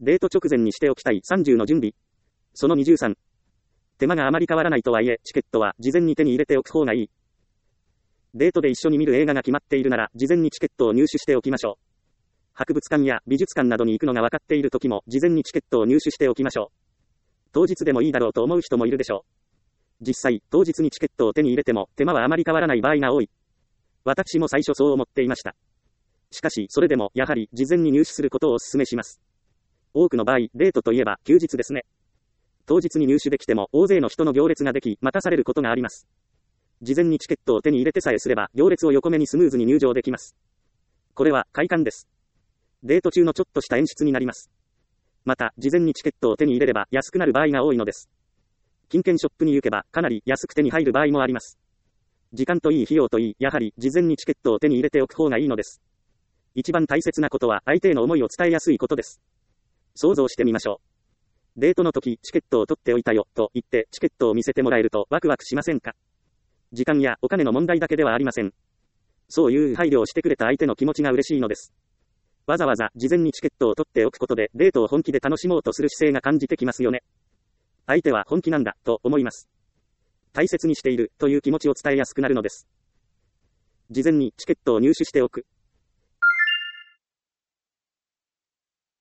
デート直前にしておきたい30の準備。その23。手間があまり変わらないとはいえ、チケットは事前に手に入れておく方がいい。デートで一緒に見る映画が決まっているなら、事前にチケットを入手しておきましょう。博物館や美術館などに行くのが分かっている時も、事前にチケットを入手しておきましょう。当日でもいいだろうと思う人もいるでしょう。実際、当日にチケットを手に入れても、手間はあまり変わらない場合が多い。私も最初そう思っていました。しかし、それでも、やはり、事前に入手することをお勧めします。多くの場合、デートといえば、休日ですね。当日に入手できても、大勢の人の行列ができ、待たされることがあります。事前にチケットを手に入れてさえすれば、行列を横目にスムーズに入場できます。これは、快感です。デート中のちょっとした演出になります。また、事前にチケットを手に入れれば、安くなる場合が多いのです。金券ショップに行けば、かなり安く手に入る場合もあります。時間といい費用といい、やはり、事前にチケットを手に入れておく方がいいのです。一番大切なことは、相手への思いを伝えやすいことです。想像してみましょう。デートの時、チケットを取っておいたよ、と言って、チケットを見せてもらえると、ワクワクしませんか？時間やお金の問題だけではありません。そういう配慮をしてくれた相手の気持ちが嬉しいのです。わざわざ事前にチケットを取っておくことで、デートを本気で楽しもうとする姿勢が感じてきますよね。相手は本気なんだ、と思います。大切にしている、という気持ちを伝えやすくなるのです。事前にチケットを入手しておく。